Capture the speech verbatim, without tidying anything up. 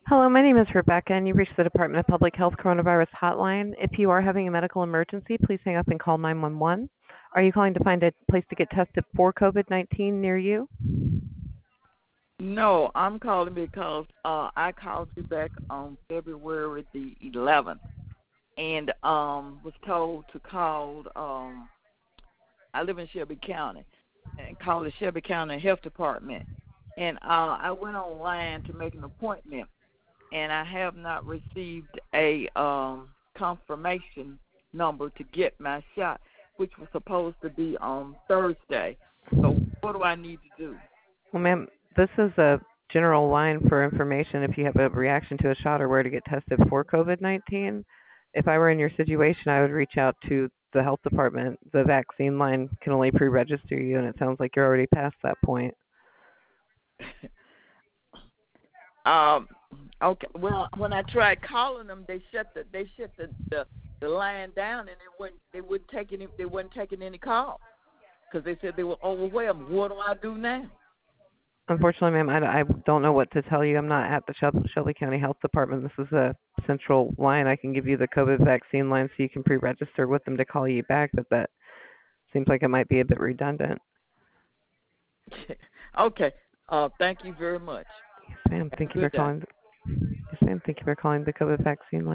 Hello, my name is Rebecca, and you've reached the Department of Public Health Coronavirus Hotline. If you are having a medical emergency, please hang up and call nine one one. Are you calling to find a place to get tested for COVID nineteen near you? No, I'm calling because uh, I called you back on February the eleventh and um, was told to call. Um, I live in Shelby County and call the Shelby County Health Department. And uh, I went online to make an appointment, and I have not received a um, confirmation number to get my shot, which was supposed to be on Thursday. So what do I need to do? Well, ma'am, this is a general line for information if you have a reaction to a shot or where to get tested for COVID nineteen. If I were in your situation, I would reach out to the health department. The vaccine line can only pre-register you, and it sounds like you're already past that point. Um, okay. Well, when I tried calling them, they shut the they shut the, the, the line down, and they wouldn't they wouldn't take any they wasn't taking any calls because they said they were overwhelmed. What do I do now? Unfortunately, ma'am, I, I don't know what to tell you. I'm not at the Shel- Shelby County Health Department. This is a central line. I can give you the COVID vaccine line so you can pre-register with them to call you back, but that seems like it might be a bit redundant. Okay. Uh, thank you very much. Yes, ma'am. Have Thank a you for good day. calling. Yes, ma'am. Thank you for calling the COVID vaccine line.